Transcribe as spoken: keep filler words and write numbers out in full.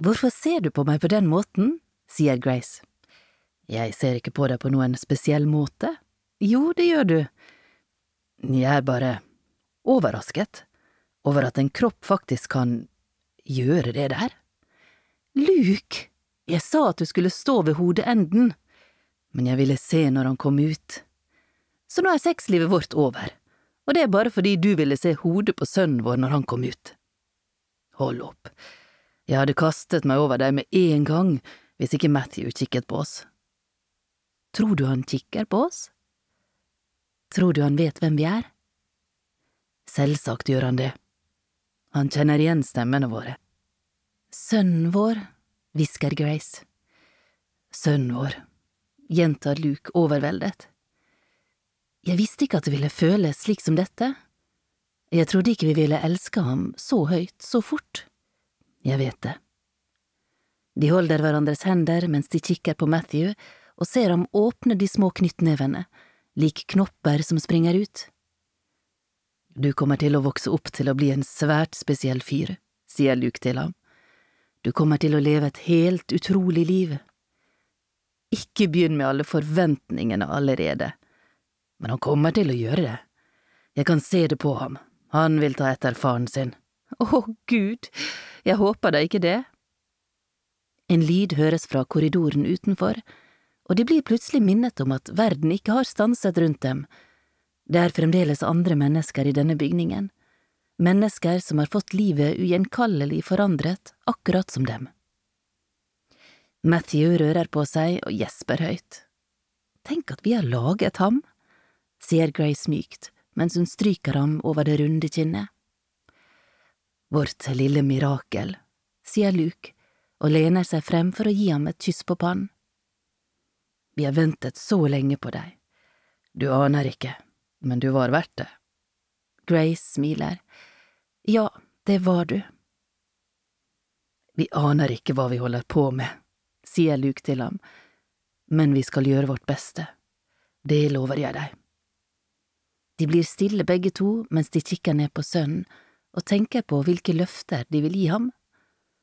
Hvorfor ser du på meg på den måten? Sier Grace. Jeg ser ikke på deg på noen spesiell måte. Jo, det gjør du. Jeg er bare overrasket over at en kropp faktisk kan gjøre det der. Luke, jeg sa at du skulle stå ved hodeenden, men jeg ville se når han kom ut. Så nå er sexlivet vårt over, og det er bare fordi du ville se hodet på sønnen vår når han kom ut. Hold opp. Jeg hadde kastet meg over deg med en gang hvis ikke Matthew kikket på oss. Tror du han kikker på oss? Tror du han vet hvem vi er? Selvsagt gjør han det. Han kjenner igjen stemmene våre. Sønnen vår, hvisker Grace. Sønnen vår, gjentar Luke overveldet. Jeg visste ikke at det ville føles slik som dette. Jeg trodde ikke vi ville elske ham så høyt, så fort. Jeg vet det. De holder hverandres hender mens de kikker på Matthew og ser ham åpne de små knyttnevene, lik knopper som springer ut. Du kommer til å vokse opp til å bli en svært spesiell fyr, sier Luke til ham. Du kommer til å leve et helt utrolig liv. Ikke begynn med alle forventningene allerede, men han kommer til å gjøre det. Jeg kan se det på ham. Han vil ta etter faren sin. Å, Gud, jeg håper da ikke det. En lyd høres fra korridoren utenfor, og de blir plutselig minnet om at verden ikke har stanset rundt dem. Det er fremdeles andre mennesker i denne bygningen, mennesker som har fått livet ugjenkallelig forandret, akkurat som dem. Matthew rører på seg og gjesper høyt. Tenk at vi har laget ham, sier Grace mykt, mens hun stryker ham over det runde kinnet. Vårt lille mirakel, sier Luke, og lener seg frem for å gi ham et kyss på pannen. Vi har ventet så lenge på deg. Du aner ikke, men du var verdt det. Grace smiler. Ja, det var du. Vi aner ikke hva vi holder på med, sier Luke til ham, men vi skal gjøre vårt beste. Det lover jeg deg. De blir stille begge to mens de kikker ned på sønnen og tenker på hvilke løfter de vil gi ham.